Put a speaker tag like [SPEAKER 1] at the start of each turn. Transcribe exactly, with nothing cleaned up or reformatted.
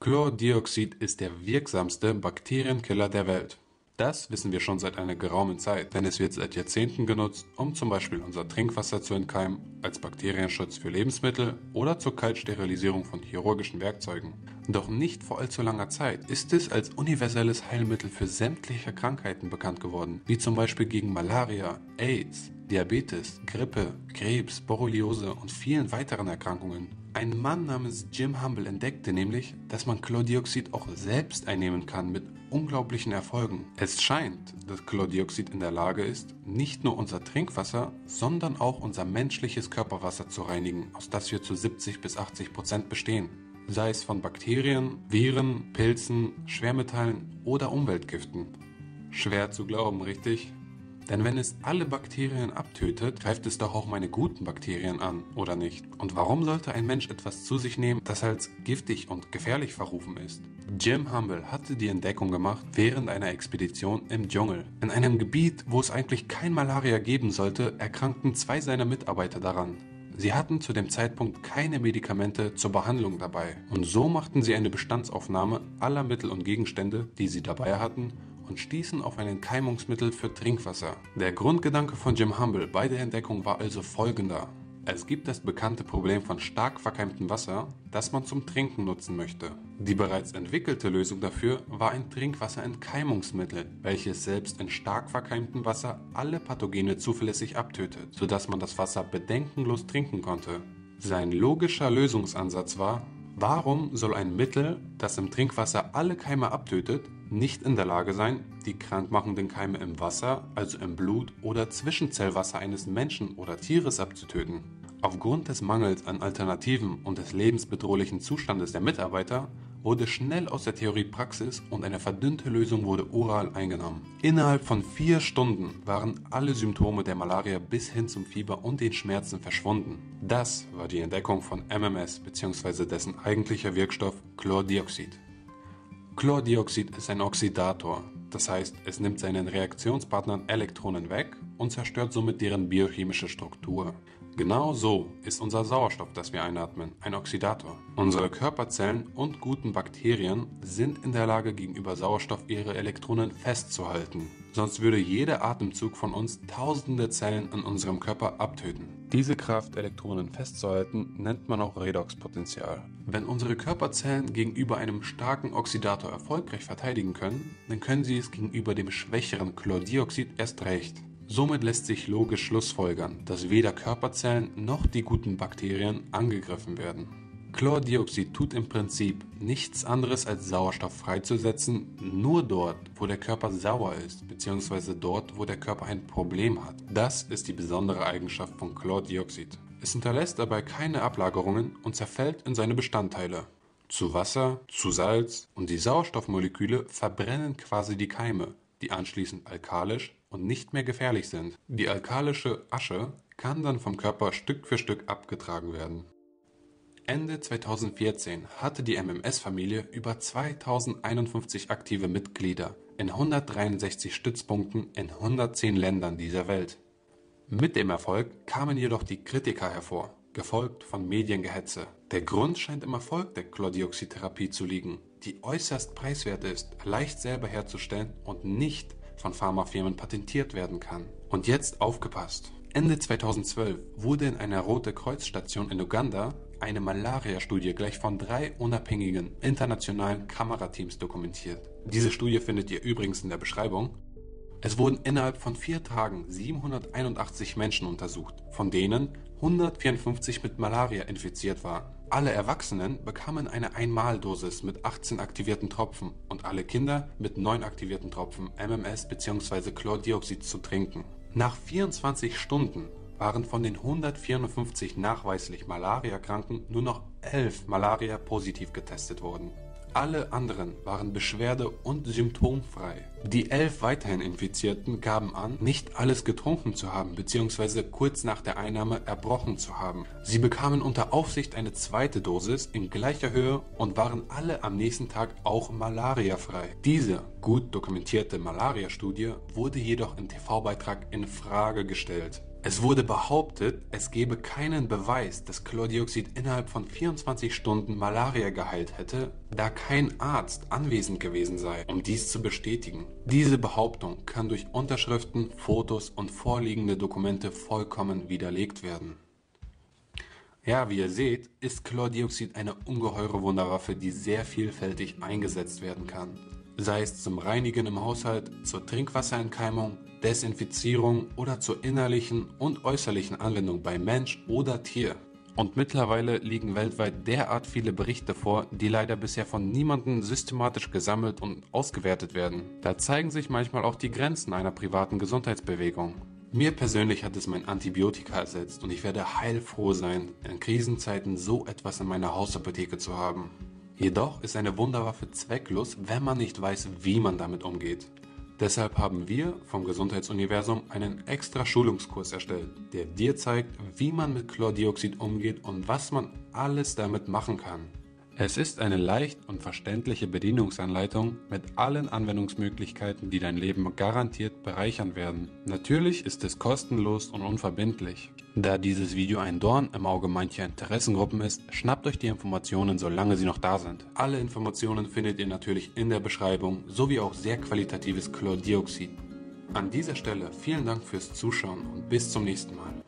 [SPEAKER 1] Chlordioxid ist der wirksamste Bakterienkiller der Welt. Das wissen wir schon seit einer geraumen Zeit, denn es wird seit Jahrzehnten genutzt, um zum Beispiel unser Trinkwasser zu entkeimen, als Bakterienschutz für Lebensmittel oder zur Kaltsterilisierung von chirurgischen Werkzeugen. Doch nicht vor allzu langer Zeit ist es als universelles Heilmittel für sämtliche Krankheiten bekannt geworden, wie zum Beispiel gegen Malaria, AIDS, Diabetes, Grippe, Krebs, Borreliose und vielen weiteren Erkrankungen. Ein Mann namens Jim Humble entdeckte nämlich, dass man Chlordioxid auch selbst einnehmen kann mit unglaublichen Erfolgen. Es scheint, dass Chlordioxid in der Lage ist, nicht nur unser Trinkwasser, sondern auch unser menschliches Körperwasser zu reinigen, aus das wir zu siebzig bis achtzig Prozent bestehen. Sei es von Bakterien, Viren, Pilzen, Schwermetallen oder Umweltgiften. Schwer zu glauben, richtig? Denn wenn es alle Bakterien abtötet, greift es doch auch meine guten Bakterien an, oder nicht? Und warum sollte ein Mensch etwas zu sich nehmen, das als giftig und gefährlich verrufen ist? Jim Humble hatte die Entdeckung gemacht während einer Expedition im Dschungel. In einem Gebiet, wo es eigentlich kein Malaria geben sollte, erkrankten zwei seiner Mitarbeiter daran. Sie hatten zu dem Zeitpunkt keine Medikamente zur Behandlung dabei. Und so machten sie eine Bestandsaufnahme aller Mittel und Gegenstände, die sie dabei hatten, und stießen auf ein Entkeimungsmittel für Trinkwasser. Der Grundgedanke von Jim Humble bei der Entdeckung war also folgender. Es gibt das bekannte Problem von stark verkeimtem Wasser, das man zum Trinken nutzen möchte. Die bereits entwickelte Lösung dafür war ein Trinkwasserentkeimungsmittel, welches selbst in stark verkeimtem Wasser alle Pathogene zuverlässig abtötet, sodass man das Wasser bedenkenlos trinken konnte. Sein logischer Lösungsansatz war: Warum soll ein Mittel, das im Trinkwasser alle Keime abtötet, nicht in der Lage sein, die krankmachenden Keime im Wasser, also im Blut oder Zwischenzellwasser eines Menschen oder Tieres abzutöten? Aufgrund des Mangels an Alternativen und des lebensbedrohlichen Zustandes der Mitarbeiter wurde schnell aus der Theorie Praxis und eine verdünnte Lösung wurde oral eingenommen. Innerhalb von vier Stunden waren alle Symptome der Malaria bis hin zum Fieber und den Schmerzen verschwunden. Das war die Entdeckung von M M S bzw. dessen eigentlicher Wirkstoff Chlordioxid. Chlordioxid ist ein Oxidator, das heißt, es nimmt seinen Reaktionspartnern Elektronen weg und zerstört somit deren biochemische Struktur. Genau so ist unser Sauerstoff, das wir einatmen, ein Oxidator. Unsere Körperzellen und guten Bakterien sind in der Lage, gegenüber Sauerstoff ihre Elektronen festzuhalten. Sonst würde jeder Atemzug von uns tausende Zellen in unserem Körper abtöten. Diese Kraft, Elektronen festzuhalten, nennt man auch Redoxpotential. Wenn unsere Körperzellen gegenüber einem starken Oxidator erfolgreich verteidigen können, dann können sie es gegenüber dem schwächeren Chlordioxid erst recht. Somit lässt sich logisch schlussfolgern, dass weder Körperzellen noch die guten Bakterien angegriffen werden. Chlordioxid tut im Prinzip nichts anderes als Sauerstoff freizusetzen, nur dort, wo der Körper sauer ist, beziehungsweise dort, wo der Körper ein Problem hat. Das ist die besondere Eigenschaft von Chlordioxid. Es hinterlässt dabei keine Ablagerungen und zerfällt in seine Bestandteile. Zu Wasser, zu Salz, und die Sauerstoffmoleküle verbrennen quasi die Keime, die anschließend alkalisch und nicht mehr gefährlich sind. Die alkalische Asche kann dann vom Körper Stück für Stück abgetragen werden. Ende zweitausendvierzehn hatte die M M S-Familie über zweitausendeinundfünfzig aktive Mitglieder in hundertdreiundsechzig Stützpunkten in hundertzehn Ländern dieser Welt. Mit dem Erfolg kamen jedoch die Kritiker hervor, gefolgt von Mediengehetze. Der Grund scheint im Erfolg der Chlordioxid-Therapie zu liegen, die äußerst preiswert ist, leicht selber herzustellen und nicht von Pharmafirmen patentiert werden kann. Und jetzt aufgepasst! Ende zweitausendzwölf wurde in einer Rote-Kreuz-Station in Uganda eine Malaria-Studie gleich von drei unabhängigen internationalen Kamerateams dokumentiert. Diese Studie findet ihr übrigens in der Beschreibung. Es wurden innerhalb von vier Tagen siebenhunderteinundachtzig Menschen untersucht, von denen hundertvierundfünfzig mit Malaria infiziert waren. Alle Erwachsenen bekamen eine Einmaldosis mit achtzehn aktivierten Tropfen und alle Kinder mit neun aktivierten Tropfen M M S bzw. Chlordioxid zu trinken. Nach vierundzwanzig Stunden waren von den hundertvierundfünfzig nachweislich Malaria-Kranken nur noch elf Malaria positiv getestet worden. Alle anderen waren beschwerde- und symptomfrei. Die elf weiterhin Infizierten gaben an, nicht alles getrunken zu haben bzw. kurz nach der Einnahme erbrochen zu haben. Sie bekamen unter Aufsicht eine zweite Dosis in gleicher Höhe und waren alle am nächsten Tag auch malariafrei. Diese gut dokumentierte Malaria-Studie wurde jedoch im T V-Beitrag in Frage gestellt. Es wurde behauptet, es gebe keinen Beweis, dass Chlordioxid innerhalb von vierundzwanzig Stunden Malaria geheilt hätte, da kein Arzt anwesend gewesen sei, um dies zu bestätigen. Diese Behauptung kann durch Unterschriften, Fotos und vorliegende Dokumente vollkommen widerlegt werden. Ja, wie ihr seht, ist Chlordioxid eine ungeheure Wunderwaffe, die sehr vielfältig eingesetzt werden kann. Sei es zum Reinigen im Haushalt, zur Trinkwasserentkeimung, Desinfizierung oder zur innerlichen und äußerlichen Anwendung bei Mensch oder Tier. Und mittlerweile liegen weltweit derart viele Berichte vor, die leider bisher von niemandem systematisch gesammelt und ausgewertet werden. Da zeigen sich manchmal auch die Grenzen einer privaten Gesundheitsbewegung. Mir persönlich hat es mein Antibiotika ersetzt und ich werde heilfroh sein, in Krisenzeiten so etwas in meiner Hausapotheke zu haben. Jedoch ist eine Wunderwaffe zwecklos, wenn man nicht weiß, wie man damit umgeht. Deshalb haben wir vom Gesundheitsuniversum einen extra Schulungskurs erstellt, der dir zeigt, wie man mit Chlordioxid umgeht und was man alles damit machen kann. Es ist eine leicht und verständliche Bedienungsanleitung mit allen Anwendungsmöglichkeiten, die dein Leben garantiert bereichern werden. Natürlich ist es kostenlos und unverbindlich. Da dieses Video ein Dorn im Auge mancher Interessengruppen ist, schnappt euch die Informationen, solange sie noch da sind. Alle Informationen findet ihr natürlich in der Beschreibung, sowie auch sehr qualitatives Chlordioxid. An dieser Stelle vielen Dank fürs Zuschauen und bis zum nächsten Mal.